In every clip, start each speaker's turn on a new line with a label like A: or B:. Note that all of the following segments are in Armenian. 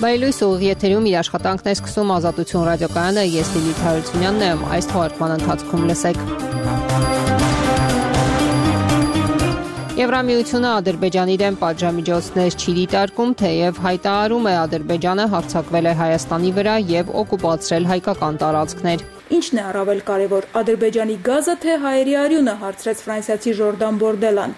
A: Բայլույս ուղիղ եթերում իր աշխատանքն է սկսում Ազատություն ռադիոկայանը, ես Լիլիթ Հարությունյանն եմ, այս թողարկման ընթացքում լսեք։ Եվրամիությունը Ադրբեջանի դեմ պատժամիջոցներ չի դիտարկում, թեև հայտարարում է Ադրբեջանը հարձակվել է Հայաստանի վրա եւ օկուպացրել հայկական տարածքներ։
B: Ինչն է առավել կարևոր, Ադրբեջանի գազը թե հայերի արյունը, հարցրեց ֆրանսիացի Ժորդան Բորդելան։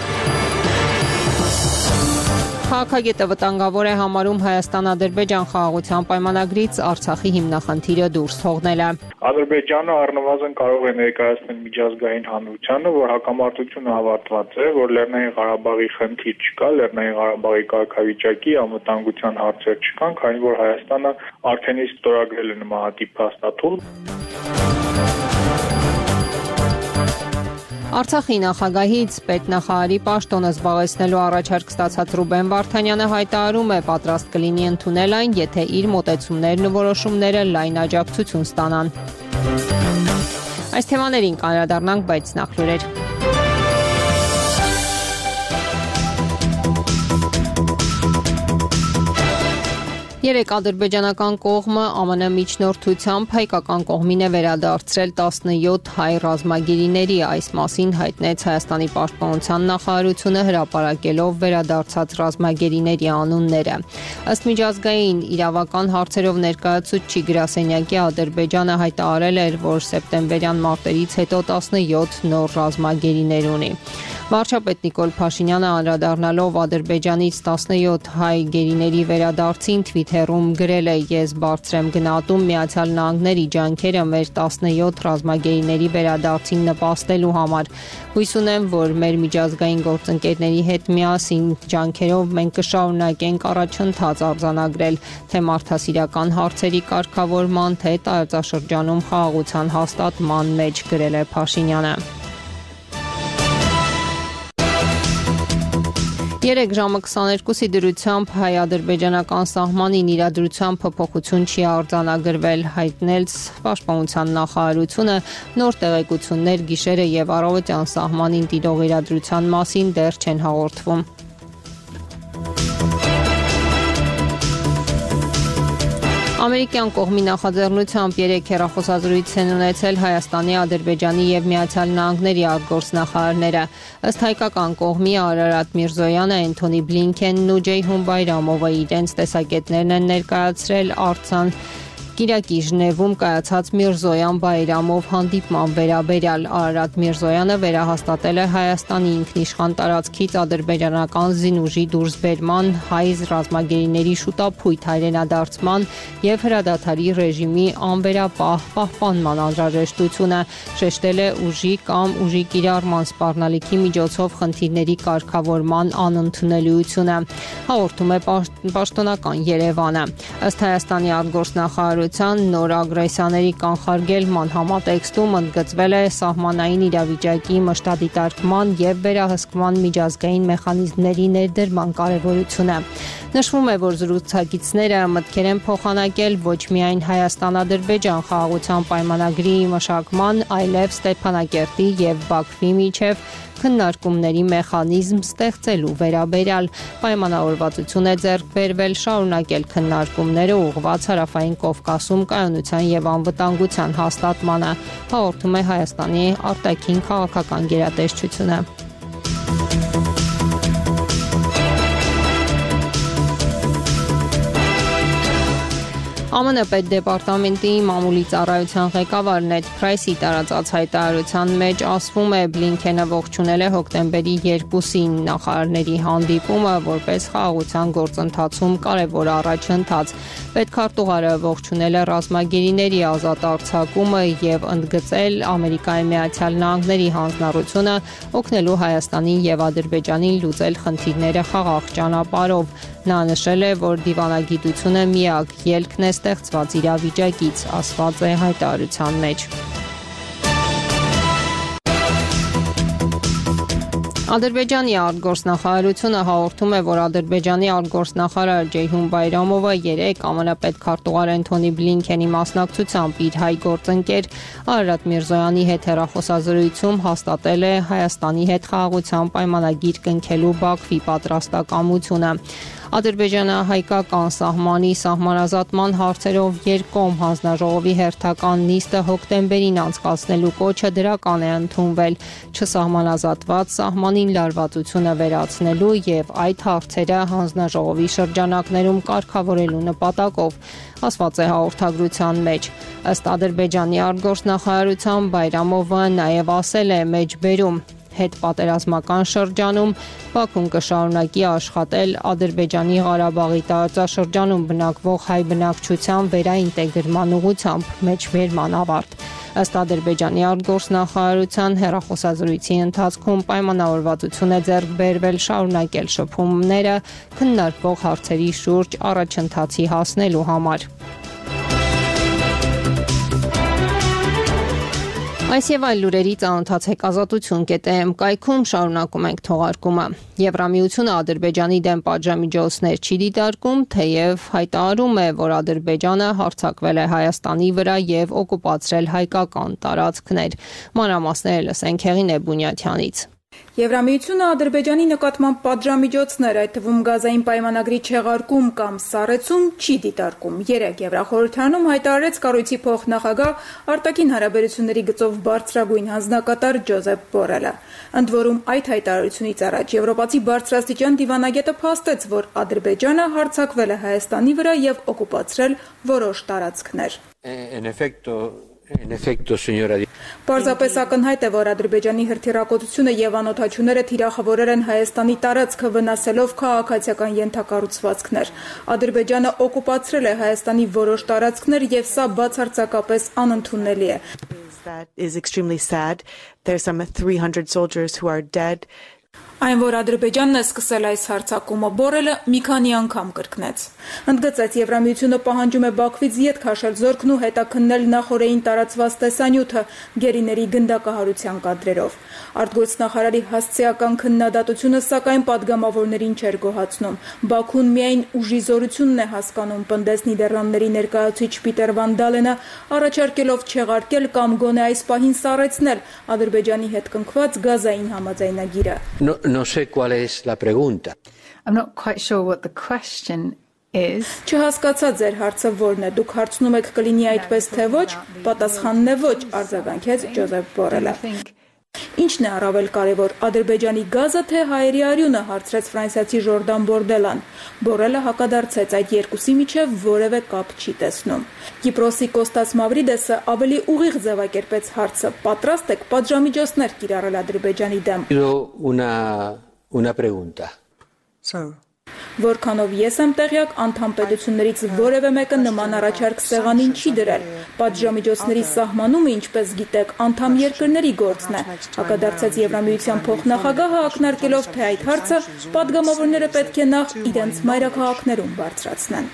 A: Քաղաքագետը վտանգավոր է համարում Հայաստան-Ադրբեջան խաղաղության պայմանագրից Արցախի հիմնախնդիրը դուրս թողնելը։
C: Ադրբեջանը առնվազն կարող է ներկայացնել միջազգային հանրությանը, որ հակամարտությունը ավարտված է, որ Լեռնային Ղարաբաղի խնդիր չկա, Լեռնային Ղարաբաղի կարգավիճակի անվտանգության հարցեր չկան, քանի որ Հայաստանը արդեն իսկ ստորագրել է նմանատիպ փաստաթուղթ։
A: Արցախի նախագահից պետնախարարի պաշտոնը զբաղեցնելու առաջարկ ստացած Ռուբեն Վարդանյանը հայտարարում է պատրաստ կլինի ընդունել այն, եթե իր մոտեցումներն ու որոշումները լայն աջակցություն ստանան։ Այս թեմաներին կանդրադառնանք, բայց նախ լուրեր։ Երեկ ադրբեջանական կողմը ԱՄՆ միջնորդությամբ հայկական կողմին է վերադարձրել 17 հայ ռազմագերիների, այս մասին հայտնեց Հայաստանի պաշտպանության նախարարությունը հրապարակելով վերադարձած ռազմագերիների անունները։ Ըստ միջազգային իրավական հարցերով ներկայացուցիչ գրասենյակի Ադրբեջանը հայտարարել էր, որ սեպտեմբերյան մարտերից հետո 17 նոր ռազմագերիներ ունի։ Վարչապետ Նիկոլ Փաշինյանը անդրադառնալով Ադրբեջանից 17 հայ գերիների վերադարձին Թվիթերում գրել է. «Ես բարձր եմ գնահատում Միացյալ Նահանգների ջանքերը մեր 17 ռազմագերիների վերադարձին նպաստելու համար։ Հույս ունեմ, որ մեր միջազգային գործընկերների հետ միասին ջանքերով մենք կշարունակենք առաջընթաց արձանագրել թե մարդասիրական հարցերի կարգավորման, թե տարածաշրջանում խաղաղության հաստատման մեջ», գրել է Փաշինյանը։ 3 ժամը 22-ի դրությամբ հայ-ադրբեջանական սահմանին իրադրության փոփոխություն չի արձանագրվել, հայտնեց պաշտպանության նախարարությունը, նոր տեղեկություններ գիշերը եւ առավոտյան սահմանին տիրող իրադրության մասին դեռ չեն հաղորդվում։ Ամերիկյան կողմի նախաձեռնությամբ 3 հեռախոսազրույց են ունեցել Հայաստանի, Ադրբեջանի եւ Միացյալ Նահանգների արտգործնախարարները։ Ըստ հայկական կողմի Արարատ Միրզոյանը, Էնթոնի Բլինքենն ու Ջեյհուն Բայրամովը իրենց տեսակետներն են ներկայացրել արձան Կիրակի Ժնևում կայացած Միրզոյան-Բայրամով հանդիպման վերաբերյալ։ Արարատ Միրզոյանը վերահաստատել է Հայաստանի ինքնիշխան տարածքից ադրբեջանական զինուժի դուրսբերման, հայ ռազմագերիների շուտափույթ հայրենադարձման եւ հրադադարի ռեժիմի անվերապահ պահպանման անհրաժեշտությունը, շեշտել է ուժի կամ ուժի կիրառման սպառնալիքի միջոցով խնդիրների կարգավորման անընդունելիությունը, հաղորդում է պաշտոնական Երևանը։ Ըստ Հայաստանի արտգործնախարարության նոր ագրեսիաների կանխարգելման համատեքստում ընդգծվել է սահմանային իրավիճակի մշտադիտարկման եւ վերահսկման միջազգային մեխանիզմների ներդրման կարեւորությունը։ Նշվում է, որ զրուցակիցները մտքեր են փոխանակել ոչ միայն Հայաստան-Ադրբեջան խաղաղության պայմանագրի մշակման, այլև Ստեփանակերտի եւ Բաքվի միջև քննարկումների մեխանիզմ ստեղծելու վերաբերյալ։ Պայմանավորվածություն է ձեռք բերվել շարունակել քննարկումները ուղղված Հարավային Կովկասում կայունության եւ անվտանգության հաստատմանը, հաղորդում է Հայաստանի արտաքին քաղաքական գերատեսչությունը։ ԱՄՆ պետդեպարտամենտի մամուլի ծառայության ղեկավար Նեդ Փրայսի տարածած հայտարարության մեջ ասվում է Բլինքենը ողջունել է հոկտեմբերի 2-ին նախարարների հանդիպումը որպես խաղաղության գործընթացում կարևոր առաջընթաց։ Պետքարտուղարը ողջունել է ռազմագերիների ազատ արձակումը եւ ընդգծել Ամերիկայի Միացյալ Նահանգների հանձնառությունը օգնելու Հայաստանին եւ Ադրբեջանին լուծել խնդիրները խաղաղ ճանապարհով։ Նա նշել է, որ դիվանագիտությունը միակ ելքն է ստեղծված իրավիճակից, ասված է հայտարարության մեջ։ Ադրբեջանի արտգործնախարարությունը հաղորդում է, որ Ադրբեջանի արտգործնախարար Ջեյհուն Բայրամովը երեկ ԱՄՆ պետքարտուղար Էնթոնի Բլինքենի մասնակցությամբ իր հայ գործընկեր Արարատ Միրզոյանի հետ հեռախոսազրույցում հաստատել է Հայաստանի հետ խաղաղության պայմանագիր կնքելու Բաքվի պատրաստակամությունը։ Ադրբեջանը հայկական սահմանի սահմանազատման հարցերով երկկողմ հանձնաժողովի հերթական նիստը հոկտեմբերին անցկացնելու կոչը դրական է ընդունվել, չսահմանազատված սահմանին լարվածությունը վերացնելու եւ այդ հարցերը հանձնաժողովի շրջանակներում կարգավորելու նպատակով, ասված է հաղորդագրության մեջ։ Ըստ Ադրբեջանի արտգործնախարարության Բայրամովը նաև ասել է մեջբերում. հետպատերազմական շրջանում Բաքուն կշարունակի աշխատել Ադրբեջանի Ղարաբաղի տարածաշրջանում բնակվող հայ բնակչության վերաինտեգրման ուղղությամբ, մեջբերման ավարտ։ Ըստ Ադրբեջանի արտգործնախարարության հեռախոսազրույցի ընթացքում պայմանավորվածություն է ձեռք բերվել շարունակել շփումները քննարկվող հարցերի շուրջ առաջընթացի հասնելու համար։ Այս եւ այլ լուրերի ծանոթացեք ազատություն.am կայքում շարունակում ենք թողարկումը։ Եվրամիությունը Ադրբեջանի դեմ պատժամիջոցներ չի դիտարկում, թեև հայտարարում է, որ Ադրբեջանը հարձակվել է Հայաստանի վրա եւ օկուպացրել հայկական տարածքներ։ Մանրամասները լսենք Հեղինե Բունյաթյանից։
B: Եվրամիությունը Ադրբեջանի նկատմամբ պատժամիջոցներ, այդ թվում գազային պայմանագրի չեղարկում կամ սառեցում չի դիտարկում։ Երեկ Եվրախորհրդարանում հայտարարեց կառույցի փոխնախագահ արտաքին հարաբերությունների գծով բարձրագույն հանձնակատար Ջոզեփ Բորելը։ Ընդ որում այդ հայտարարությունից առաջ եվրոպացի բարձրաստիճան դիվանագետը փաստեց, որ Ադրբեջանը հարձակվել է Հայաստանի վրա եւ օկուպացրել որոշ տարածքներ։ Պարզապես ակնհայտ է, որ Ադրբեջանի հրթիռակոծությունը եւ անօթաչուները թիրախավորել են Հայաստանի տարածքը վնասելով քաղաքացիական ենթակառուցվածքներ։ Ադրբեջանը օկուպացրել է Հայաստանի որոշ տարածքներ եւ սա բացարձակապես անընդունելի է։
D: That is extremely sad. There's some 300 soldiers who are dead.
B: Այն, որ Ադրբեջանն է սկսել այս հարձակումը, Բորելը մի քանի անգամ կրկնեց։ Ընդգծեց Եվրամիությունը պահանջում է Բաքվից ետք քաշել զորքն ու հետաքննել նախօրեին տարածված տեսանյութը գերիների գնդակահարության կադրերով։ Արտգործնախարարի հասցեական քննադատությունը սակայն падգամավորներին չէր գոհացնում։ Բաքուն միայն ուժի զորությունն է հասկանում, պնդեց Նիդերլանդների ներկայացուցիչ Պիտեր վան Դալենը, առաջարկելով չեղարկել կամ գոնե այս պահին սառեցնել Ադրբեջանի հետ կնքված գազային համաձայնագիրը։
E: No sé cuál es la pregunta.
F: I'm not quite sure what the question is.
B: Չհասկացա ձեր հարցը որն է, դուք հարցնում եք կլինի այդպես թե ոչ, պատասխանն է ոչ, արձագանքեց Ջոզեփ Բորելը։ Ինչն է առավել կարևոր, Ադրբեջանի գազը թե հայերի արյունը, հարցրեց ֆրանսիացի Ժորդան Բորդելան։ Բորելը հակադարձեց, այդ երկուսի միջև որևէ կապ չի տեսնում։ Կիպրոսի Կոստաս Մավրիդեսը ավելի ուղիղ ձևակերպեց հարցը, պատրաստ եք պատժամիջոցներ կիրառել Ադրբեջանի դեմ։
E: Una pregunta.
B: Որքանով ես եմ տեղյակ, անդամ պետություններից որևէ մեկը նման առաջարկ սեղանին չի դրել։ Պատժամիջոցների սահմանումը, ինչպես գիտեք, անդամ երկրների գործն է։ Հակադարձեց Եվրամիության փոխնախագահը, ակնարկելով, թե այդ հարցը падգամավորները պետք է նախ իրենց մայրաքաղաքներում բարձրացնեն։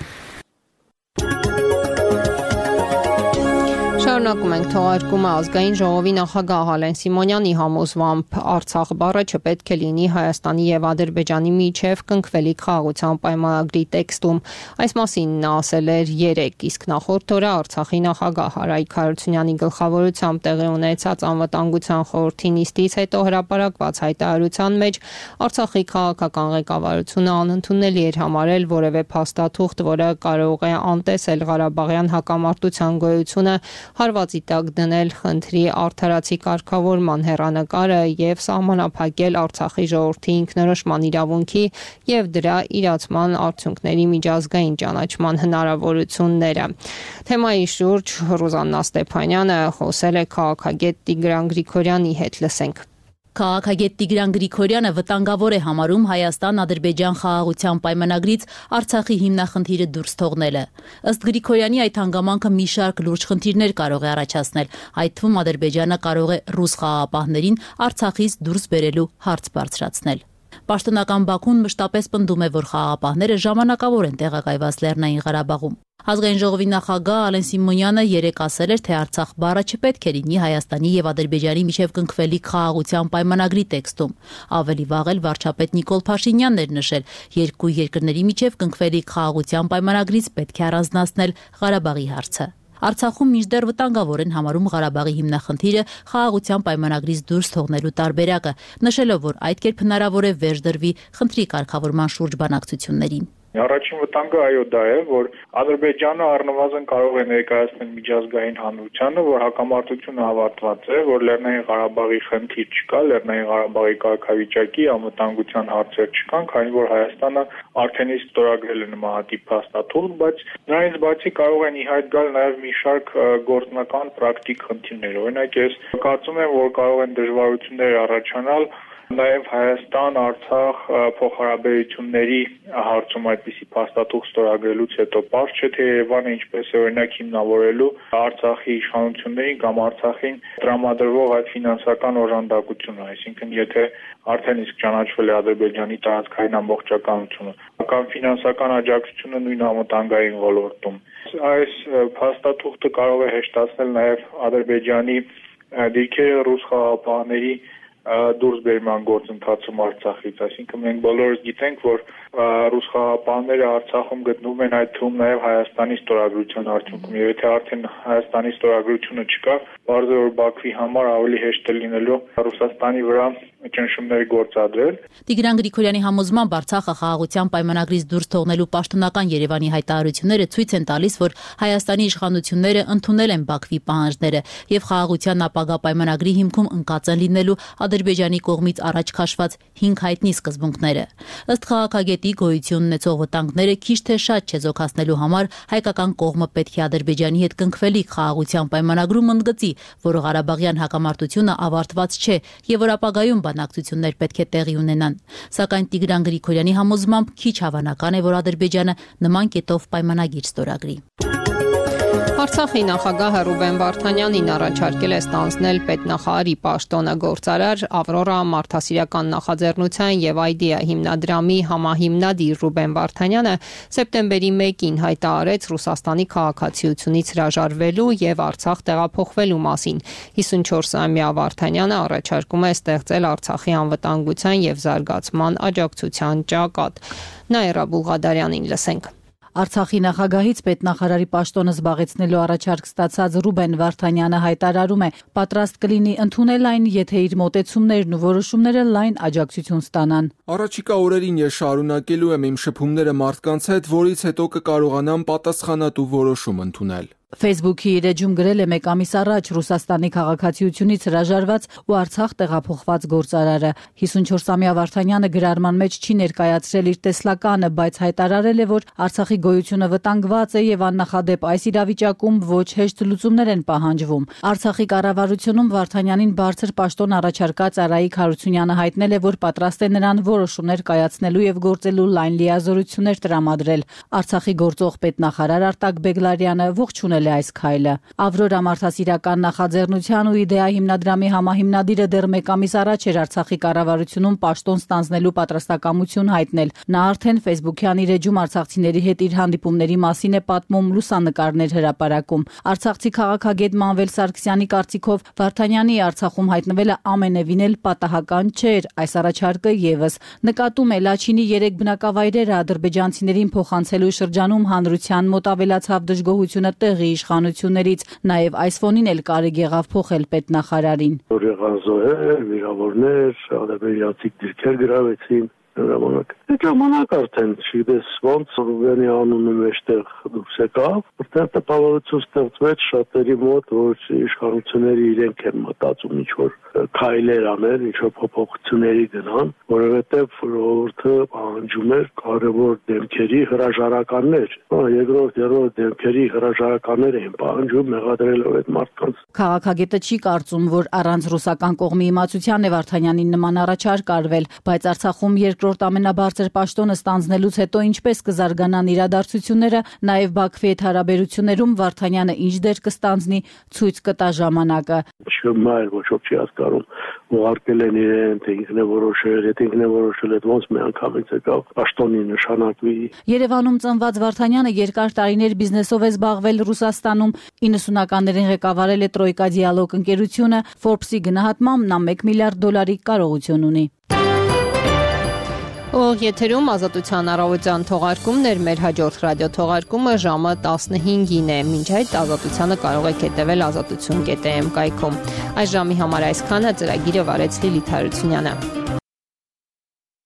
A: Շարունակում ենք թողարկումը ազգային ժողովի նախագահ Ալեն Սիմոնյանի համոզմամբ Արցախ բառը չպետք է լինի Հայաստանի եւ Ադրբեջանի միջև կնքվելիք խաղաղության պայմանագրի տեքստում։ Այս մասին նա ասել էր երեկ, իսկ նախորդ օրը Արցախի նախագահ Արայիկ Հարությունյանի գլխավորությամբ տեղի ունեցած անվտանգության խորհրդի նիստից հետո հրապարակված հայտարարության մեջ Արցախի քաղաքական ղեկավարությունը անընդունելի էր համարել որևէ փաստաթուղթ, որը կարող է անտեսել Ղարաբաղյան հակամարտության գոյությունը, հարվածի տակ դնել խնդրի արդարացի կարգավորման հեռանկարը եւ սահմանափակել Արցախի ժողովրդի ինքնորոշման իրավունքի եւ դրա իրացման արդյունքների միջազգային ճանաչման հնարավորությունները։ Թեմայի շուրջ Ռուզաննա Ստեփանյանը խոսել է քաղաքագետ Տիգրան Գրիգորյանի հետ, լսենք։
G: Քաղաքագետ Տիգրան Գրիգորյանը վտանգավոր է համարում Հայաստան-Ադրբեջան խաղաղության պայմանագրից Արցախի հիմնախնդիրը դուրս թողնելը։ Ըստ Գրիգորյանի այդ հանգամանքը մի շարք լուրջ խնդիրներ կարող է առաջացնել, այդ թվում Ադրբեջանը կարող է ռուս խաղաղապահներին Արցախից դուրս բերելու հարց բարձրացնել։ Պաշտոնական Բաքուն մշտապես պնդում է, որ խաղաղապահները ժամանակավոր են տեղակայված Լեռնային Ղարաբաղում։ Ազգային ժողովի նախագահ Ալեն Սիմոնյանը երեկ ասել էր, թե Արցախ բառը չպետք է լինի Հայաստանի եւ Ադրբեջանի միջև կնքվելիք խաղաղության պայմանագրի տեքստում։ Ավելի վաղ էլ վարչապետ Նիկոլ Փաշինյանն էր նշել, երկու երկրների միջև կնքվելիք խաղաղության պայմանագրից պետք է առանձնացնել Ղարաբաղի հարցը։ Արցախում մինչդեռ վտանգավոր են համարում Ղարաբաղի հիմնախնդիրը խաղաղության պայմանագրից դուրս թողնելու տարբերակը, նշելով, որ այդ կերպ հնարավոր է վերջ դրվի խնդրի կարգավորման շուրջ բանակցություններին։
C: Առաջին վտանգը այո դա է, որ Ադրբեջանը առնվազն կարող է ներկայացնել միջազգային հանրությանը, որ հակամարտությունը ավարտված է, որ Լեռնային Ղարաբաղի խնդիր չկա, Լեռնային Ղարաբաղի կարգավիճակի անվտանգության հարցեր չկան, քանի որ Հայաստանը արդեն իսկ ստորագրել է նմանատիպ փաստաթուղթ, բայց նրանից բացի կարող են ի հայտ գալ նաև մի շարք գործնական պրակտիկ խնդիրներ։ Օրինակ, ես կարծում եմ, որ կարող են դժվարություններ առաջանալ նաև Հայաստան-Արցախ փոխհարաբերությունների հարցում այդպիսի փաստաթուղթ ստորագրելուց հետո պարզ չէ թե Երևանը ինչպես է օրինակ հիմնավորելու Արցախի իշխանություններին կամ Արցախին տրամադրվող այդ ֆինանսական օժանդակությունը, այսինքն եթե արդեն իսկ ճանաչվել է Ադրբեջանի տարածքային ամբողջականությունը կամ ֆինանսական աջակցությունը նույն անվտանգային ոլորտում։ Այս փաստաթուղթը կարող է հեշտացնել նաև Ադրբեջանի դիրքերը ռուս խաղաղապահների դուրսբերման գործընթացում Արցախից, այսինքն մենք բոլորս գիտենք, որ ռուս խաղաղապահները Արցախում գտնվում են այդ թվում նաև Հայաստանի ստորագրության արդյունքում, եւ եթե արդեն Հայաստանի ստորագրությունը չկա, բարձր որ Բաքվի համար ավելի հեշտ է լինելու Ռուսաստանի վրա ճնշումներ գործադրել։
G: Տիգրան Գրիգորյանի համոզմամբ Արցախը խաղաղության պայմանագրից դուրս թողնելու պաշտոնական Երևանի հայտարարությունները ցույց են տալիս, որ Հայաստանի իշխանությունները ընդունել են Բաքվի պահանջները եւ խաղաղության ապագա պայմանագրի հիմքում ընկած են լինելու Ադրբեջանի կողմից առաջ քաշված 5 հայտնի սկզբունքները։ Ըստ քաղաքագետի գոյություն ունեցող վտանգները քիչ թե շատ չեզոքացնելու համար հայկական կողմը պետք է Ադրբեջանի հետ կնքվելիք խաղաղության պայմանագրում ընդգծի, որ Ղարաբաղյան հակամարտությունը ավարտված չէ եւ որ ապագայում բանակցություններ պետք է տեղի ունենան։ Սակայն Տիգրան Գրիգորյանի համոզմամբ քիչ հավանական է, որ Ադրբեջանը նման կետով պայմանագիր ստորագրի։
A: Արցախի նախագահը Ռուբեն Վարդանյանին առաջարկել է ստանձնել պետնախարարի պաշտոնը գործարար Ավրորա մարդասիրական նախաձեռնության եւ Idea հիմնադրամի համահիմնադիր Ռուբեն Վարդանյանը սեպտեմբերի 1-ին հայտարարեց Ռուսաստանի քաղաքացիությունից հրաժարվելու եւ Արցախ տեղափոխվելու մասին։ 54-ամյա Վարդանյանը առաջարկում է ստեղծել Արցախի անվտանգության եւ զարգացման աջակցության ճակատ։ Նաիրա Բուլղադարյանին լսենք։
H: Արցախի նախագահից պետնախարարի պաշտոնը զբաղեցնելու առաջարկ ստացած Ռուբեն Վարդանյանը հայտարարում է, պատրաստ կլինի ընդունել այն, եթե իր մոտեցումներն ու որոշումները լայն աջակցություն ստանան։
I: Առաջիկա օրերին ես շարունակելու եմ իմ շփումները մարդկանց հետ, որից հետո կկարողանամ պատասխանատու որոշում ընդունել։
H: Facebook-ի իր էջում գրել է մեկ ամիս առաջ Ռուսաստանի քաղաքացիությունից հրաժարված ու Արցախ տեղափոխված գործարարը։ 54-ամյա Վարդանյանը գրառման մեջ չի ներկայացրել իր տեսլականը, բայց հայտարարել է, որ Արցախի գոյությունը վտանգված է եւ աննախադեպ այս իրավիճակում ոչ հեշտ լուծումներ են պահանջվում։ Արցախի կառավարությունում Վարդանյանին բարձր պաշտոն առաջարկած Արայիկ Հարությունյանը հայտնել է, որ պատրաստ է նրան որոշումներ կայացնելու եւ գործելու լայն լիազորություններ տրամադրել։ Արցախի գործող պետնախարար Արտակ Բեգլարյանը ողջունել այս քայլը։ Ավրորա մարդասիրական նախաձեռնության ու Idea հիմնադրամի համահիմնադիրը դեռ մեկ ամիս առաջ էր Արցախի կառավարությունում պաշտոն ստանձնելու պատրաստակամություն հայտնել։ Նա արդեն Facebook-յան իր էջում արցախցիների հետ իր հանդիպումների մասին է պատմում, լուսանկարներ հրապարակում։ Արցախցի քաղաքագետ Մանվել Սարգսյանի կարծիքով Վարդանյանի Արցախում հայտնվելը ամենևին էլ պատահական չէր։ Այս առաջարկը եւս նկատում է Լաչինի 3 բնակավայրերը ադրբեջանցիներին փոխանցելու շրջանում հանրության մոտ ավելացավ դժգոհությունը տեղի իշխանություններից, նաև այս ֆոնին էլ կարիք եղավ փոխել պետնախարարին։
J: Որ եղան զոհեր, վիրավորներ, ադրբեջանցի դիրքեր գրավեցին ժամանակ արդեն չգիտես ոնց Ռուբենի անունը մեջտեղ դուրս եկավ, որտեղ տպավորություն ստեղծվեց շատերի մոտ, որ իշխանությունները իրենք են մտածում ինչ-որ քայլեր անել, ինչ-որ փոփոխությունների գնան, որովհետև ժողովուրդը պահանջում էր կարևոր դեմքերի հրաժարականներ, երկրորդ դեմքերի հրաժարականներ էին պահանջում մեղադրելով այդ մարդկանց։
H: Քաղաքագետը չի կարծում, որ առանց ռուսական կողմի իմացության է Վարդանյանին նման առաջարկ արվել, բայց Արցախում երկրորդ ամենաբարձր պաշտոնը ստանձնելուց հետո ինչպես կզարգանան իրադարձությունները, նաև Բաքվի հետ հարաբերություններում Վարդանյանը ինչ դեր կստանձնի, ցույց կտա ժամանակը։
J: Ոչ ոք չի հասկանում, ուղարկել են իրեն, թե ինքն է որոշել, եթե ինքն է որոշել, այդ ոնց մի անգամից եկավ պաշտոնի նշանակվի։
H: Երևանում ծնված Վարդանյանը երկար տարիներ բիզնեսով է զբաղվել Ռուսաստանում, 90-ականներին ղեկավարել է Տրոյկա դիալոգ ընկերությունը, Forbes-ի գնահատմամբ նա $1 միլիարդ կարողություն ունի։
A: Եթերում Ազատության առավոտյան թողարկումներ, մեր հաջորդ ռադիո թողարկումը ժամը 15-ին է։ Մինչ այդ Ազատությանը կարող եք հետևել azatutsun.am կայքում։ Այս ժամի համար այսքանը, ծրագիրը վարեց Լիլիթ Հարությունյանը։